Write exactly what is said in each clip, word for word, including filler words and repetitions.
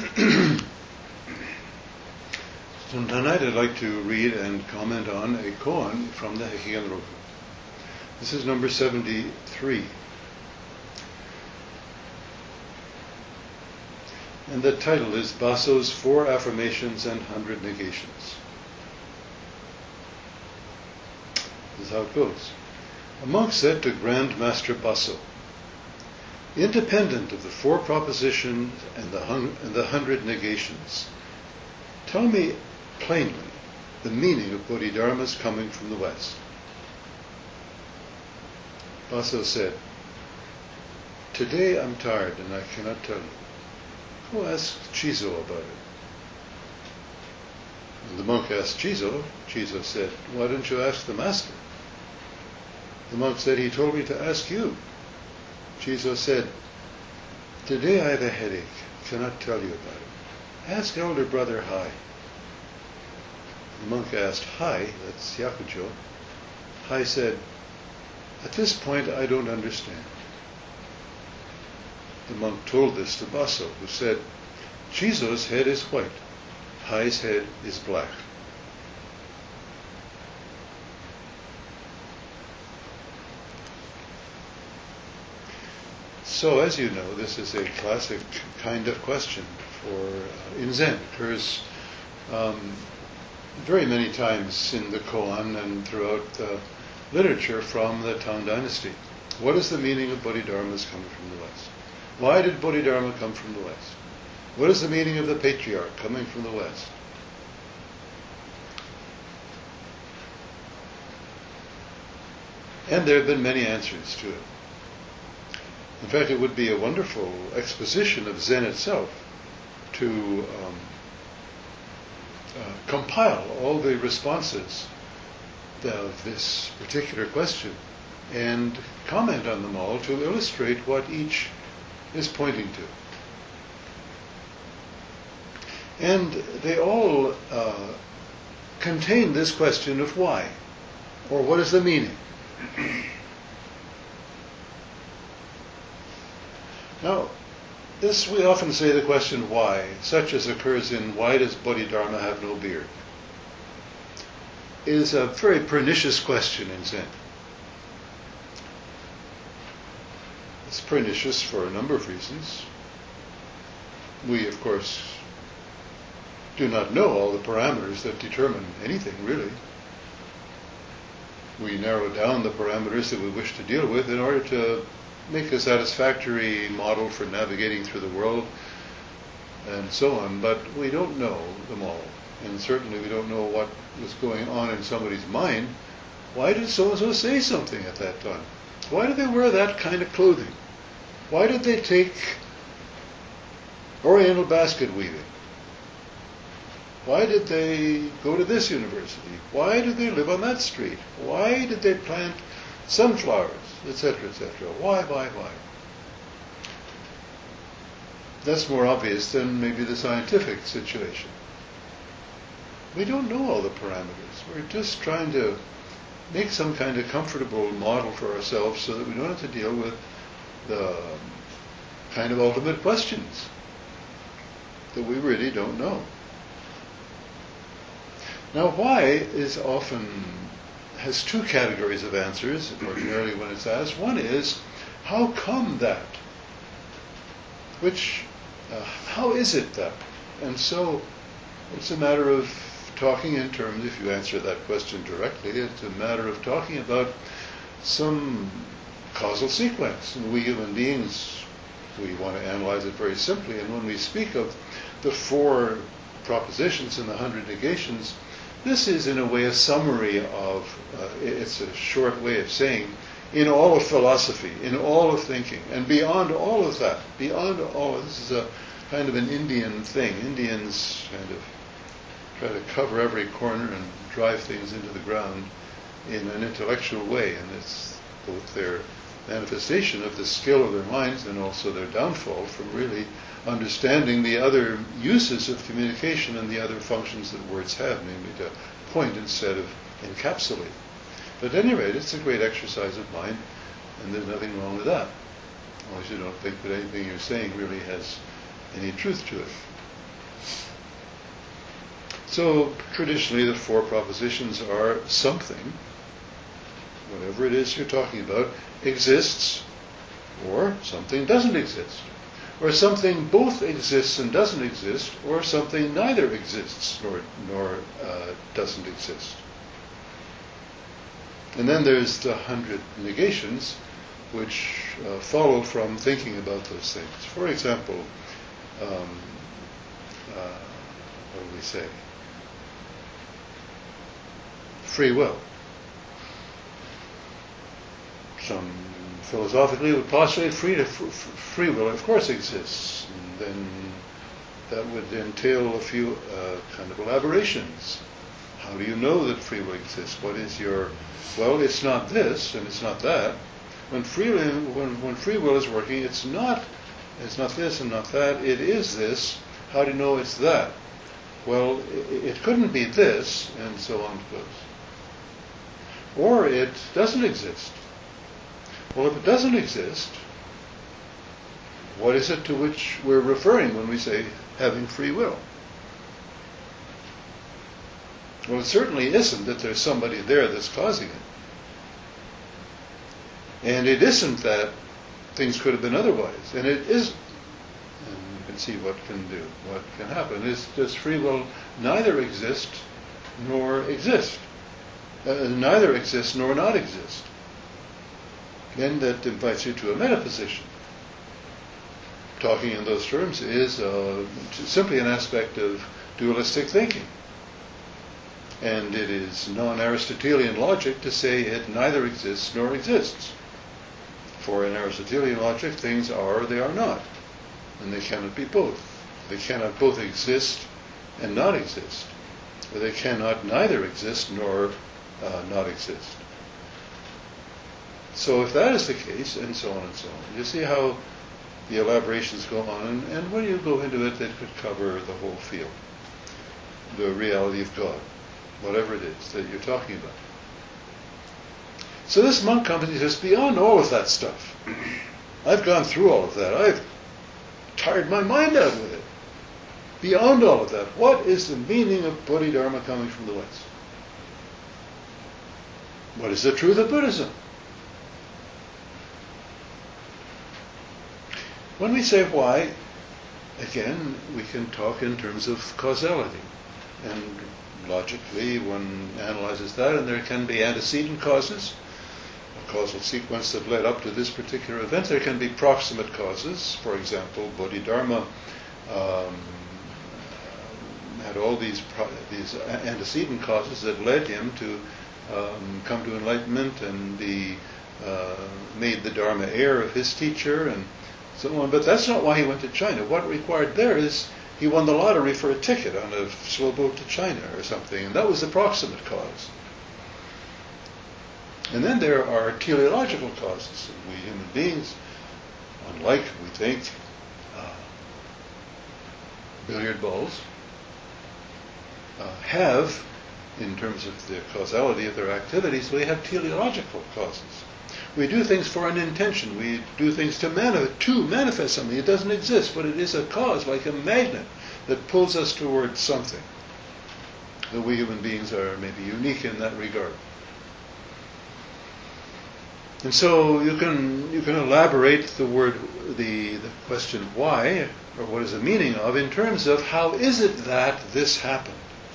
So tonight I'd like to read and comment on a koan from the Hekigan Roku. This is number seventy-three. And the title is Baso's Four Affirmations and Hundred Negations. This is how it goes. A monk said to Grand Master Baso, independent of the four propositions and the, hun- and the hundred negations, tell me plainly the meaning of Bodhidharma's coming from the West. Baso said, today I'm tired and I cannot tell you. Go ask Chizo about it. And the monk asked Chizo. Chizo said, why don't you ask the master? The monk said, he told me to ask you. Chizo said, today I have a headache, cannot tell you about it. Ask elder brother Hai. The monk asked Hai, that's Yakujo. Hai said, at this point I don't understand. The monk told this to Baso, who said, Chizo's head is white, Hai's head is black. So, as you know, this is a classic kind of question for uh, in Zen. It occurs um, very many times in the koan and throughout the literature from the Tang Dynasty. What is the meaning of Bodhidharma's coming from the West? Why did Bodhidharma come from the West? What is the meaning of the patriarch coming from the West? And there have been many answers to it. In fact, it would be a wonderful exposition of Zen itself to um, uh, compile all the responses of this particular question and comment on them all to illustrate what each is pointing to. And they all uh, contain this question of why, or what is the meaning. Now, this we often say the question why, such as occurs in why does Bodhidharma have no beard, is a very pernicious question in Zen. It's pernicious for a number of reasons. We, of course, do not know all the parameters that determine anything, really. We narrow down the parameters that we wish to deal with in order to make a satisfactory model for navigating through the world and so on, but we don't know them all. And certainly we don't know what was going on in somebody's mind. Why did so-and-so say something at that time? Why did they wear that kind of clothing? Why did they take Oriental basket weaving? Why did they go to this university? Why did they live on that street? Why did they plant sunflowers, et cetera, et cetera? Why, why, why? That's more obvious than maybe the scientific situation. We don't know all the parameters. We're just trying to make some kind of comfortable model for ourselves so that we don't have to deal with the kind of ultimate questions that we really don't know. Now, why is often has two categories of answers, ordinarily when it's asked. One is, how come that? Which, uh, how is it that? And so, it's a matter of talking in terms, if you answer that question directly, it's a matter of talking about some causal sequence. And we human beings, we want to analyze it very simply, and when we speak of the four propositions and the hundred negations, this is in a way a summary of, uh, it's a short way of saying, in all of philosophy, in all of thinking, and beyond all of that, beyond all of this is a kind of an Indian thing. Indians kind of try to cover every corner and drive things into the ground in an intellectual way, and it's both their manifestation of the skill of their minds and also their downfall from really understanding the other uses of communication and the other functions that words have, namely to point instead of encapsulate. But at any rate, it's a great exercise of mind, and there's nothing wrong with that, unless you don't think that anything you're saying really has any truth to it. So traditionally the four propositions are something, whatever it is you're talking about, exists, or something doesn't exist. Or something both exists and doesn't exist, or something neither exists nor, nor uh, doesn't exist. And then there's the hundred negations which uh, follow from thinking about those things. For example, um, uh, what do we say? Free will. Some philosophically would postulate free, to, f- free will, of course, exists. And then that would entail a few uh, kind of elaborations. How do you know that free will exists? What is your... Well, it's not this and it's not that. When free, when, when free will is working, it's not, it's not this and not that. It is this. How do you know it's that? Well, it, it couldn't be this, and so on it goes. Or it doesn't exist. Well, if it doesn't exist, what is it to which we're referring when we say having free will? Well, it certainly isn't that there's somebody there that's causing it. And it isn't that things could have been otherwise. And it is, and you can see what can do, what can happen. Is does free will neither exist nor exist? Uh, neither exist nor not exist. Then that invites you to a metaposition. Talking in those terms is uh, simply an aspect of dualistic thinking. And it is non-Aristotelian logic to say it neither exists nor exists. For in Aristotelian logic, things are or they are not. And they cannot be both. They cannot both exist and not exist. Or they cannot neither exist nor uh, not exist. So if that is the case, and so on and so on, you see how the elaborations go on, and, and when you go into it, it could cover the whole field. The reality of God, whatever it is that you're talking about. So this monk comes and he says, beyond all of that stuff, I've gone through all of that. I've tired my mind out with it. Beyond all of that, what is the meaning of Bodhidharma coming from the West? What is the truth of Buddhism? When we say why, again, we can talk in terms of causality. And logically, one analyzes that, and there can be antecedent causes, a causal sequence that led up to this particular event. There can be proximate causes. For example, Bodhidharma um, had all these pro- these antecedent causes that led him to um, come to enlightenment and be uh, made the Dharma heir of his teacher and so on. But that's not why he went to China. What required there is he won the lottery for a ticket on a slow boat to China or something, and that was the proximate cause. And then there are teleological causes. We human beings, unlike, we think, uh, billiard balls, uh, have, in terms of the causality of their activities, we have teleological causes. We do things for an intention. We do things to, manif- to manifest something. It doesn't exist, but it is a cause, like a magnet, that pulls us towards something. That we human beings are maybe unique in that regard. And so you can you can elaborate the word, the, the question why, or what is the meaning of, in terms of how is it that this happened?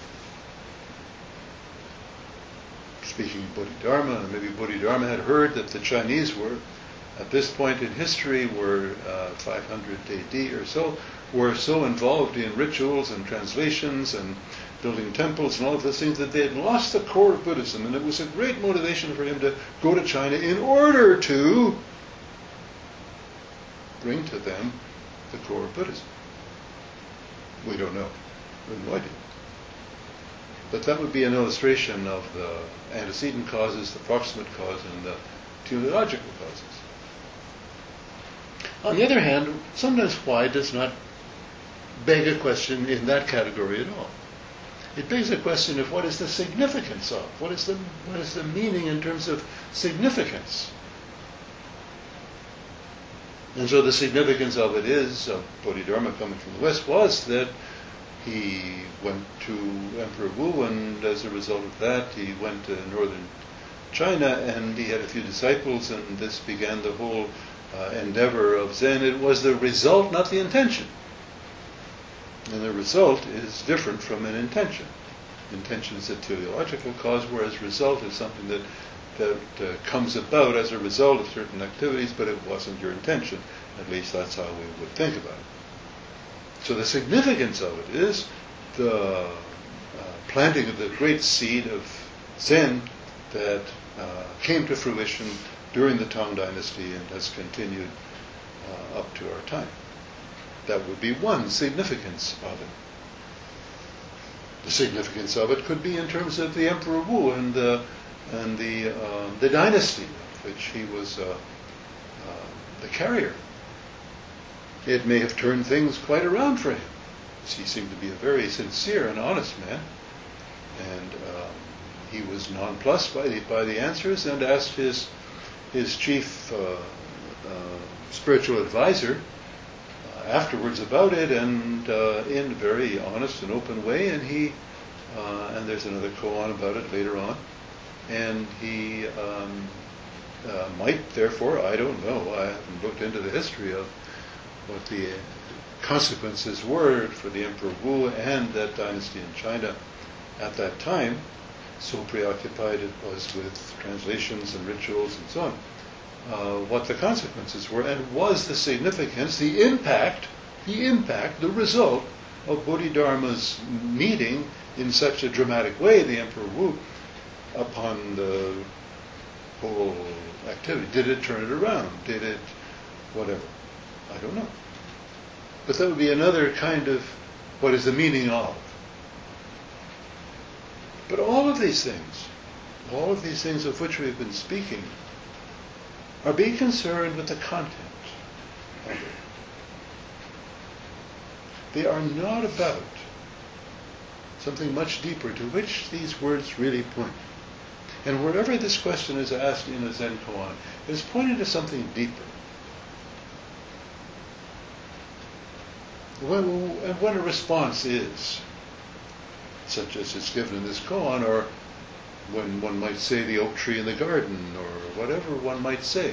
Speaking of Bodhidharma, maybe Bodhidharma had heard that the Chinese were, at this point in history, were uh, five hundred A D or so, were so involved in rituals and translations and building temples and all of those things that they had lost the core of Buddhism, and it was a great motivation for him to go to China in order to bring to them the core of Buddhism. We don't know. We have no idea. But that would be an illustration of the antecedent causes, the proximate cause, and the teleological causes. On the other hand, sometimes why does not beg a question in that category at all. It begs a question of what is the significance of, what is the what is the meaning in terms of significance. And so the significance of it is, of Bodhidharma coming from the West, was that he went to Emperor Wu, and as a result of that, he went to northern China, and he had a few disciples, and this began the whole uh, endeavor of Zen. It was the result, not the intention. And the result is different from an intention. Intention is a teleological cause, whereas result is something that that uh, comes about as a result of certain activities, but it wasn't your intention. At least that's how we would think about it. So the significance of it is the uh, planting of the great seed of Zen that uh, came to fruition during the Tang Dynasty and has continued uh, up to our time. That would be one significance of it. The significance of it could be in terms of the Emperor Wu and the and the uh, the dynasty of which he was uh, uh, the carrier. It may have turned things quite around for him. He seemed to be a very sincere and honest man, and um, he was nonplussed by the by the answers and asked his his chief uh, uh, spiritual advisor uh, afterwards about it, and uh, in a very honest and open way. And he uh, and there's another koan about it later on. And he um, uh, might, therefore, I don't know, I haven't looked into the history of what the consequences were for the Emperor Wu and that dynasty in China at that time, so preoccupied it was with translations and rituals and so on, uh, what the consequences were, and was the significance, the impact, the impact, the result of Bodhidharma's meeting in such a dramatic way, the Emperor Wu, upon the whole activity. Did it turn it around? Did it whatever? I don't know. But that would be another kind of what is the meaning of. But all of these things, all of these things of which we've been speaking, are being concerned with the content of it. They are not about something much deeper to which these words really point. And wherever this question is asked in a Zen koan, it is pointing to something deeper. When, and when a response is, such as it's given in this koan, or when one might say the oak tree in the garden, or whatever one might say,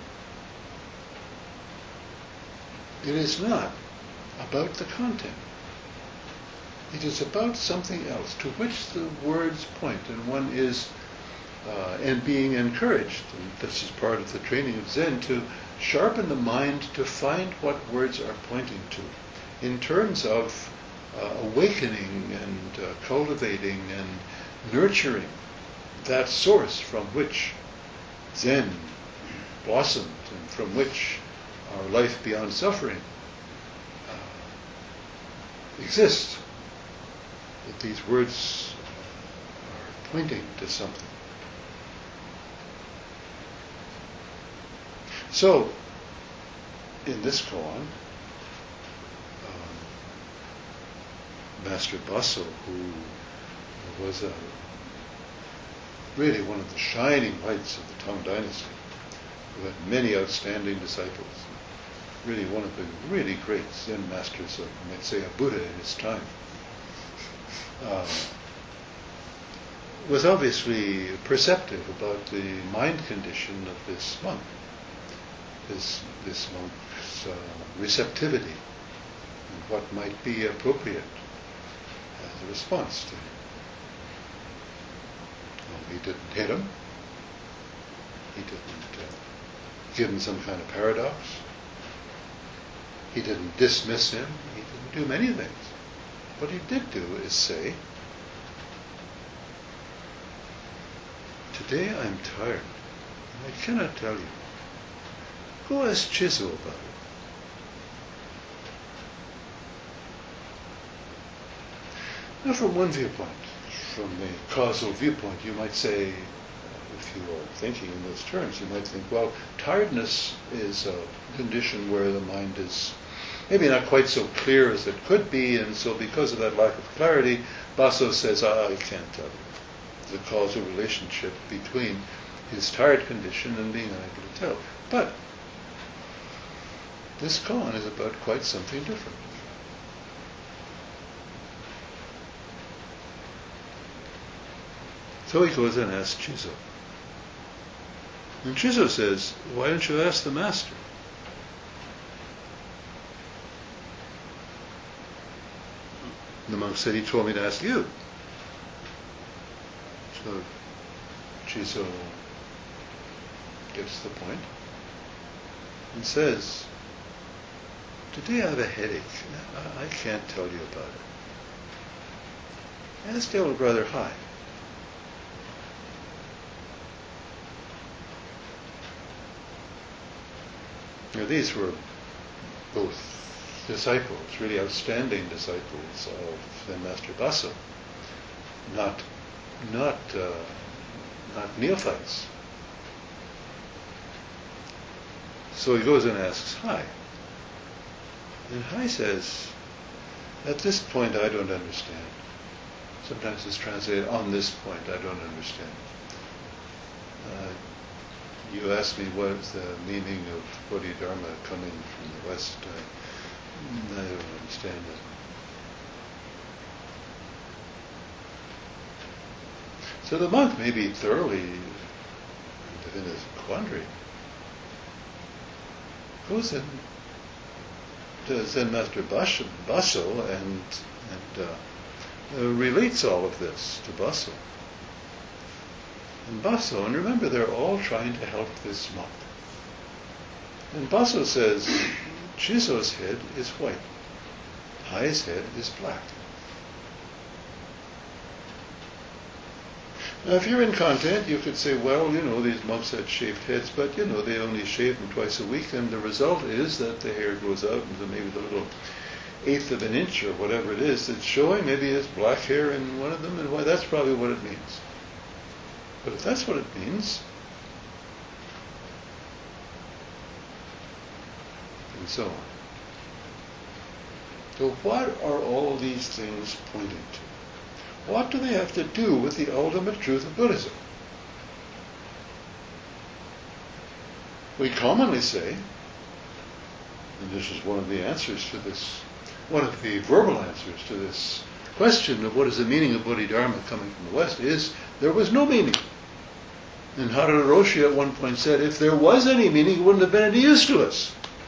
it is not about the content. It is about something else to which the words point, and one is uh, and being encouraged, and this is part of the training of Zen, to sharpen the mind to find what words are pointing to in terms of uh, awakening and uh, cultivating and nurturing that source from which Zen blossomed and from which our life beyond suffering uh, exists. That these words are pointing to something. So, in this koan, um, Master Baso, who was a, really one of the shining lights of the Tang Dynasty, who had many outstanding disciples, really one of the really great Zen masters of, you might say, a Buddha in his time, uh, was obviously perceptive about the mind condition of this monk, this, this monk's uh, receptivity, and what might be appropriate as a response to him. Well, he didn't hit him. He didn't uh, give him some kind of paradox. He didn't dismiss him. He didn't do many things. What he did do is say, "Today I'm tired, and I cannot tell you. Go ask Chizu about it." Now, from one viewpoint, from the causal viewpoint, you might say, if you are thinking in those terms, you might think, well, tiredness is a condition where the mind is maybe not quite so clear as it could be, and so because of that lack of clarity, Baso says, ah, I can't tell you the causal relationship between his tired condition and being unable to tell. But this koan is about quite something different. So he goes and asks Chizo. And Chizo says, why don't you ask the master? The monk said, he told me to ask you. So Chizo gets the point and says, today I have a headache. I can't tell you about it. Ask Elder Brother Hai. Now, these were both disciples, really outstanding disciples of Zen Master Baso, not not uh, not neophytes. So he goes and asks Hai, and Hai says, "At this point, I don't understand." Sometimes it's translated, "On this point, I don't understand." Uh, You asked me what is the meaning of Bodhidharma coming from the West. I, I don't understand it. So the monk may be thoroughly in his quandary. Goes in to Zen Master Baso, Baso and, and uh, uh, relates all of this to Baso. And Baso, and remember, they're all trying to help this monk. And Baso says, Chizo's head is white, Hai's head is black. Now, if you're in content, you could say, well, you know, these monks had shaved heads, but, you know, they only shave them twice a week, and the result is that the hair goes out into maybe the little eighth of an inch or whatever it is that's showing. Maybe it's black hair in one of them, and why, that's probably what it means. But if that's what it means, and so on. So what are all these things pointing to? What do they have to do with the ultimate truth of Buddhism? We commonly say, and this is one of the answers to this, one of the verbal answers to this question of what is the meaning of Bodhidharma coming from the West, is there was no meaning. And Harada Roshi at one point said, if there was any meaning, it wouldn't have been any use to us.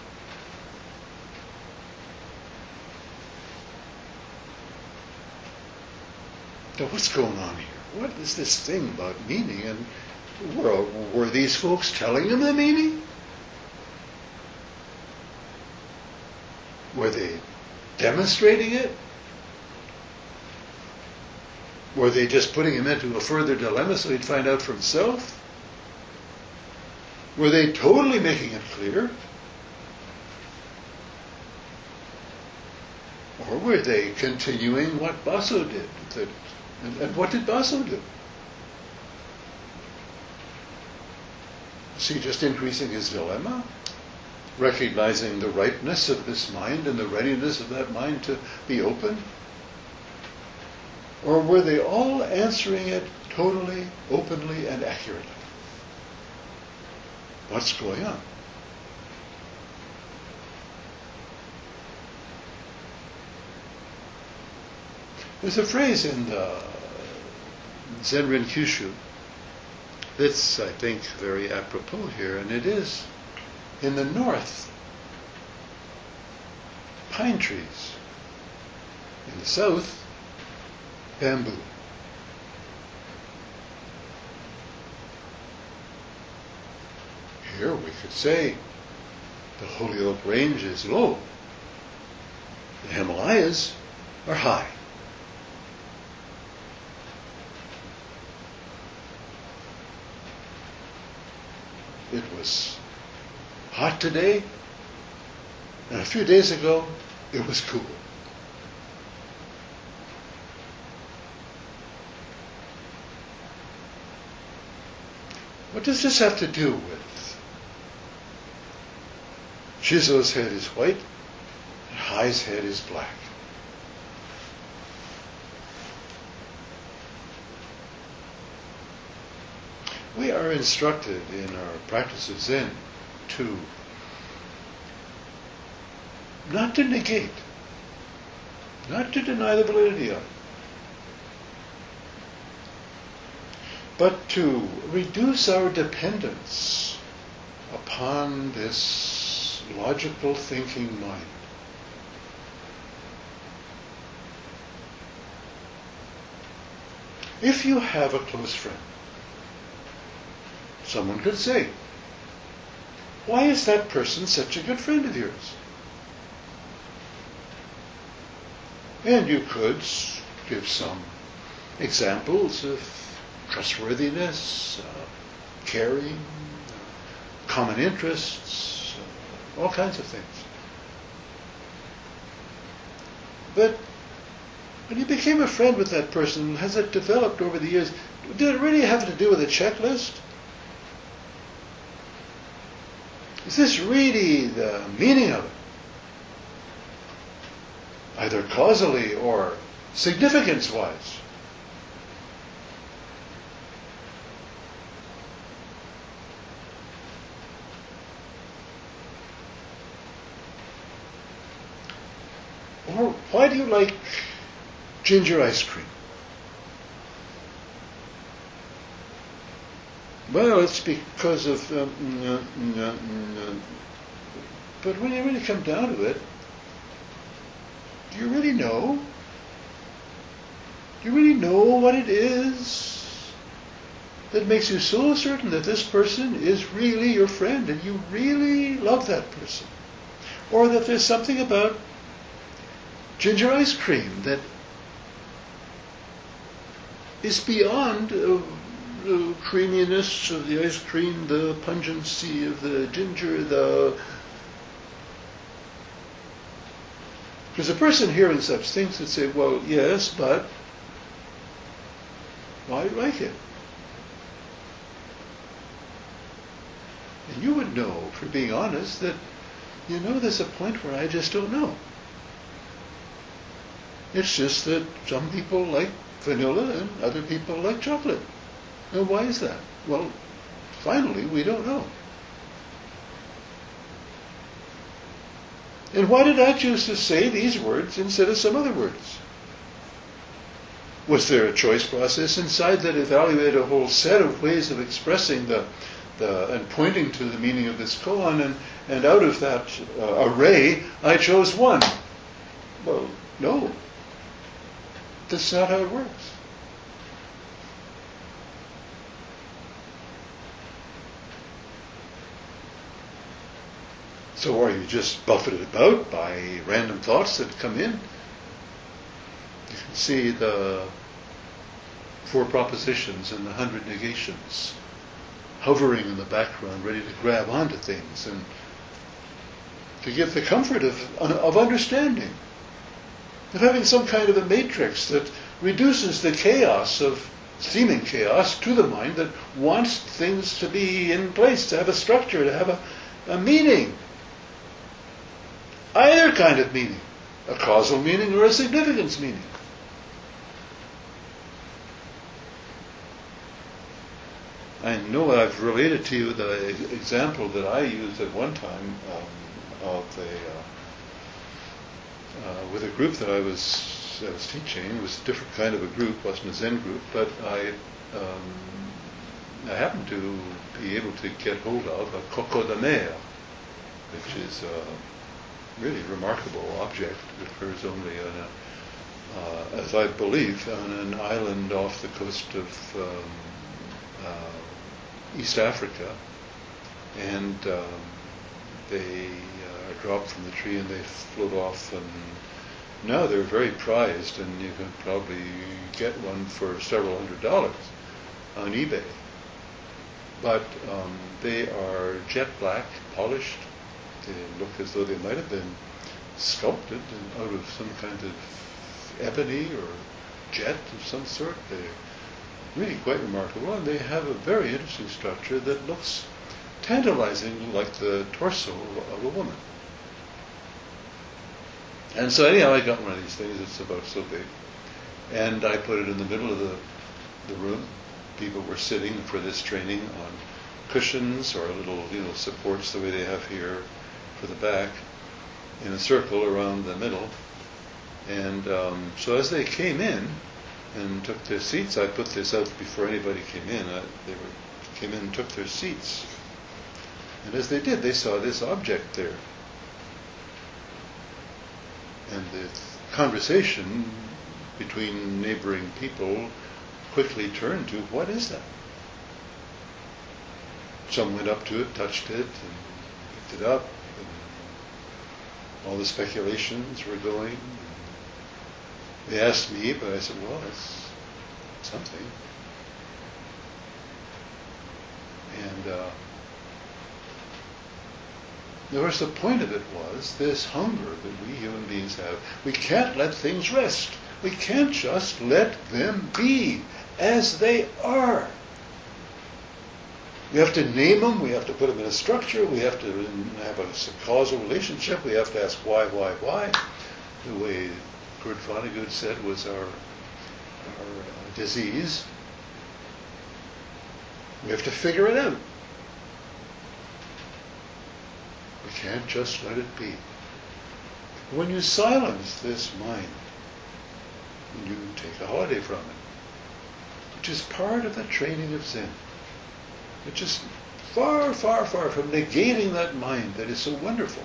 Now, what's going on here? What is this thing about meaning? And were, were these folks telling him the meaning? Were they demonstrating it? Were they just putting him into a further dilemma so he'd find out for himself? Were they totally making it clear? Or were they continuing what Baso did? That, and, and what did Baso do? Was he just increasing his dilemma? Recognizing the ripeness of this mind and the readiness of that mind to be open? Or were they all answering it totally, openly, and accurately? What's going on? There's a phrase in the Zenrin Kyushu that's, I think, very apropos here, and it is, in the north, pine trees. In the south, bamboo. Here we could say the Holyoke Range is low. The Himalayas are high. It was hot today, and a few days ago it was cool. What does this have to do with Chizo's head is white and Hai's head is black? We are instructed in our practice of Zen to not to negate, not to deny the validity of it. but to reduce our dependence upon this logical thinking mind. If you have a close friend, someone could say, why is that person such a good friend of yours? And you could give some examples of trustworthiness, uh, caring, uh, common interests, uh, all kinds of things. But when you became a friend with that person, has it developed over the years? Did it really have to do with a checklist? Is this really the meaning of it? Either causally or significance-wise. Or why do you like ginger ice cream? Well, it's because of... Um, mm, mm, mm, mm. But when you really come down to it, do you really know? Do you really know what it is that makes you so certain that this person is really your friend and you really love that person? Or that there's something about ginger ice cream that is beyond uh, the creaminess of the ice cream, the pungency of the ginger, the... Because a person hearing such things would say, well, yes, but why do you like it? And you would know, for being honest, that, you know, there's a point where I just don't know. It's just that some people like vanilla and other people like chocolate. And why is that? Well, finally, we don't know. And why did I choose to say these words instead of some other words? Was there a choice process inside that evaluated a whole set of ways of expressing the, the and pointing to the meaning of this koan, and, and out of that uh, array, I chose one? Well, no. That's not how it works. So are you just buffeted about by random thoughts that come in? You can see the four propositions and the hundred negations hovering in the background, ready to grab onto things and to give the comfort of, of understanding, of having some kind of a matrix that reduces the chaos of seeming chaos to the mind that wants things to be in place, to have a structure, to have a, a meaning. Either kind of meaning, a causal meaning or a significance meaning. I know I've related to you the example that I used at one time um, of a uh, uh, with a group that I was I was teaching. It was a different kind of a group, wasn't a Zen group, but I um, I happened to be able to get hold of a coco de mer, which is a really remarkable object. It occurs only on a, uh, as I believe, on an island off the coast of um, uh, East Africa, and um, they uh, are dropped from the tree and they float off, and now they're very prized, and you can probably get one for several hundred dollars on eBay. But um, they are jet black, polished. They look as though they might have been sculpted out of some kind of ebony or jet of some sort. They're really quite remarkable, and they have a very interesting structure that looks tantalizing like the torso of a woman. And so anyhow, I got one of these things. It's about so big, and I put it in the middle of the the room. People were sitting for this training on cushions or little, you know, supports the way they have here for the back, in a circle around the middle. And um, so as they came in, and took their seats. I put this out before anybody came in. I, they were, came in and took their seats. And as they did, they saw this object there. And the conversation between neighboring people quickly turned to, what is that? Some went up to it, touched it, and picked it up. And all the speculations were going. They asked me, but I said, well, it's something. And uh, of course, the point of it was this hunger that we human beings have. We can't let things rest. We can't just let them be as they are. We have to name them. We have to put them in a structure. We have to have a causal relationship. We have to ask why, why, why. The way Kurt Vonnegut said was our, our uh, disease. We have to figure it out. We can't just let it be. When you silence this mind, you take a holiday from it, which is part of the training of Zen, which is far, far, far from negating that mind that is so wonderful.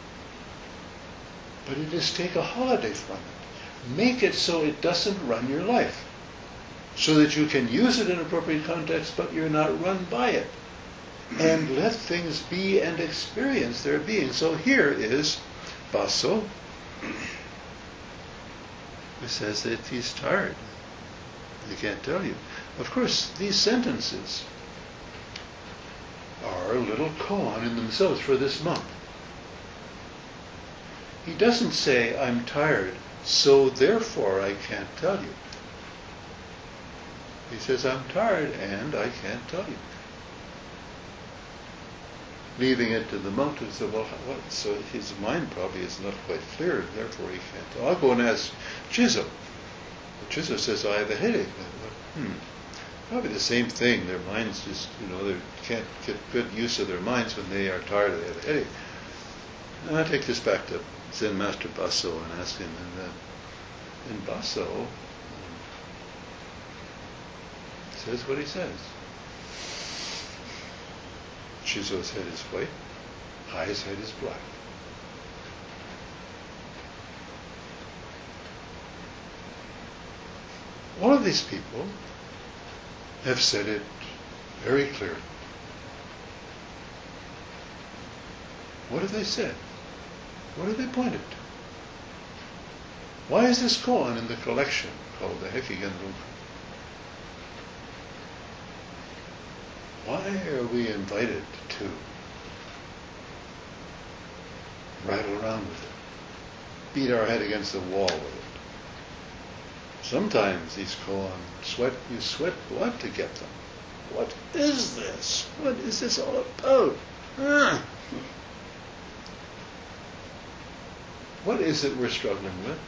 But it is take a holiday from it. Make it so it doesn't run your life, so that you can use it in appropriate context, but you're not run by it. And let things be and experience their being. So here is Baso, who says that he's tired. He can't tell you. Of course, these sentences are a little koan in themselves for this monk. He doesn't say, I'm tired, so therefore I can't tell you. He says, I'm tired and I can't tell you. Leaving it to the monk to say, well, what? So his mind probably is not quite clear, and therefore he can't tell. I'll go and ask Chizo. Chizo says, I have a headache. Hmm. Probably the same thing. Their minds just, you know, they can't get good use of their minds when they are tired or they have a headache. And I take this back to Zen Master Baso and ask him, and uh, and Baso um, says what he says. Chizo's head is white, Hai's head is black. All of these people have said it very clearly. What have they said? What have they pointed to? Why is this koan in the collection called the Hekigen Runku? Why are we invited to rattle around with it, beat our head against the wall with it? Sometimes these koan, sweat, you sweat blood to get them. What is this? What is this all about? Ah. What is it we're struggling with?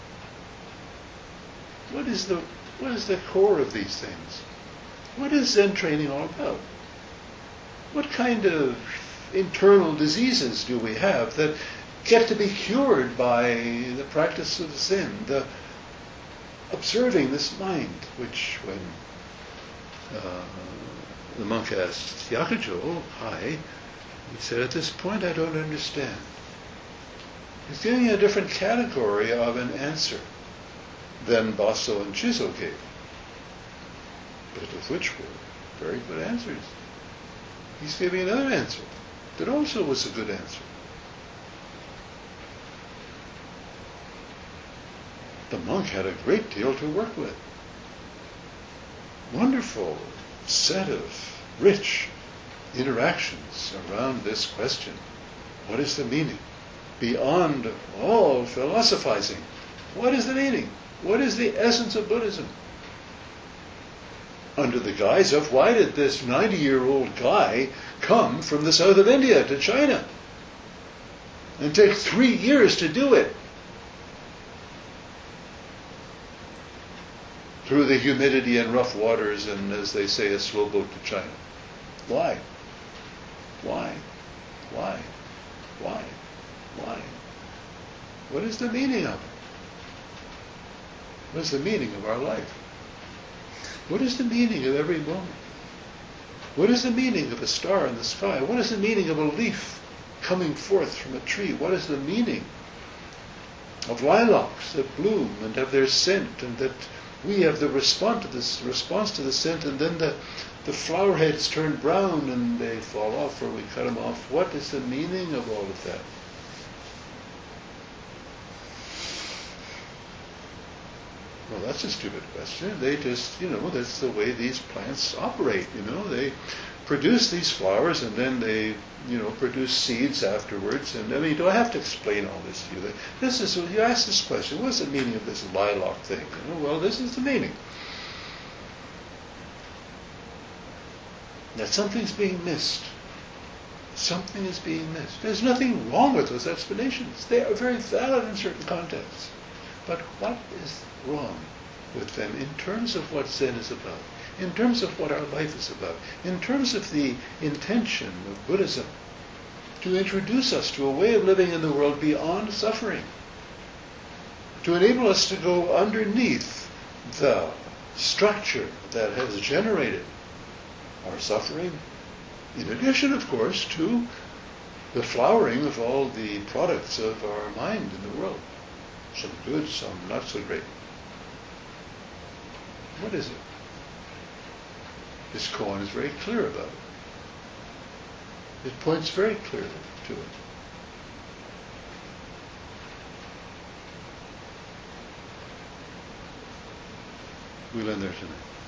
What is the what is the core of these things? What is Zen training all about? What kind of internal diseases do we have that get to be cured by the practice of Zen, the observing this mind, which when uh, the monk asked Hyakujo, hi, he said, at this point I don't understand. He's giving a different category of an answer than Baso and Chizo gave, both of which were very good answers. He's giving another answer that also was a good answer. The monk had a great deal to work with. Wonderful set of rich interactions around this question. What is the meaning? Beyond all philosophizing, what is the meaning? What is the essence of Buddhism? Under the guise of, why did this ninety-year-old guy come from the south of India to China and take three years to do it? Through the humidity and rough waters and, as they say, a slow boat to China. Why? Why? Why? Why? Why? What is the meaning of it? What is the meaning of our life? What is the meaning of every moment? What is the meaning of a star in the sky? What is the meaning of a leaf coming forth from a tree? What is the meaning of lilacs that bloom and have their scent, and that we have the response to this response to the scent, and then the, the flower heads turn brown and they fall off, or we cut them off? What is the meaning of all of that? Well, that's a stupid question. They just, you know, that's the way these plants operate, you know. They produce these flowers and then they, you know, produce seeds afterwards. And, I mean, do I have to explain all this to you? This is, you ask this question, what's the meaning of this lilac thing? You know, well, this is the meaning. That something's being missed. Something is being missed. There's nothing wrong with those explanations. They are very valid in certain contexts. But what is wrong with them in terms of what Zen is about, in terms of what our life is about, in terms of the intention of Buddhism to introduce us to a way of living in the world beyond suffering, to enable us to go underneath the structure that has generated our suffering, in addition, of course, to the flowering of all the products of our mind in the world. Some good, some not so great. What is it? This koan is very clear about it. It points very clearly to it. We'll end there tonight.